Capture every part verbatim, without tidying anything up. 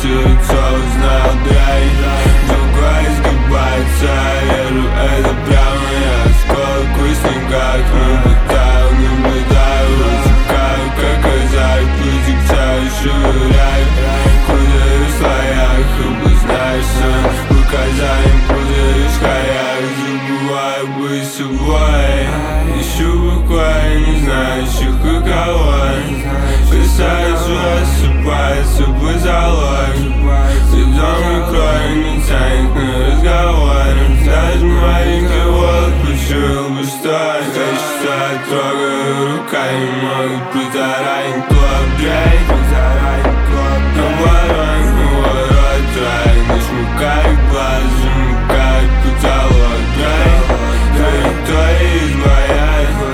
лицо узнал дрянь. Другой изгибается, вижу это прямо. Я осколок вкусный, как наблюдаю, наблюдаю. Вытекаю, как азарт, потекчаю, шевеляю. Путаюсь в слоях, обознаешься указанием, путаюсь в хаях. Забываю быть собой, ищу покой, не знающих каково. Касаюсь вас, сыпается позолой. Ты в доме крови не тянет на разговор. Даже маленький волк почуял бы, что я считаю, трогаю руками, могут притаранить клуб дрянь. Наоборот, наоборот, рай, не смыкай глаз, замыкай потолок дрянь. Траектория из боя,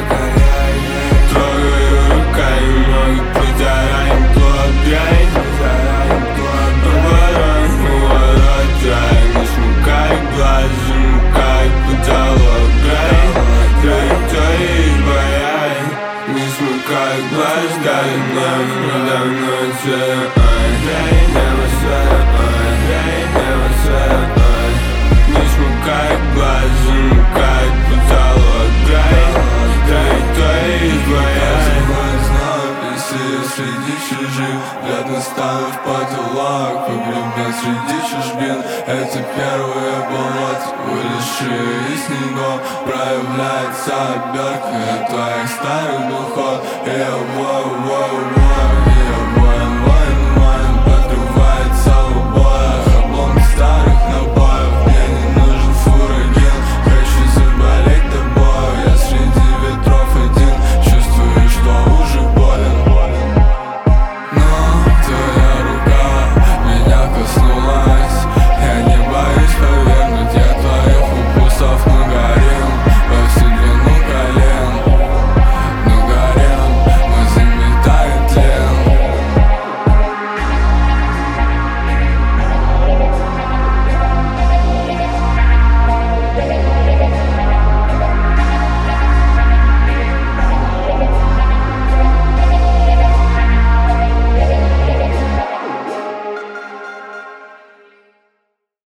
трогаю руками, могут притаранить клуб дрянь. Наоборот, наоборот, рай, не смыкай глаз, замыкай потолок дрянь. Траектория из боя, не смыкай глаз, дали нам недавно цвет. Небо свет, небо свет. Не смыкай глаз, замыкай потолок дрянь. Траектория из боя. Среди чужих взгляд наставив потолок, погребет среди чужбин. Это первые болота, вылезшие из снегов. Проявляется обертка твоих старых духов. И воу-воу-воу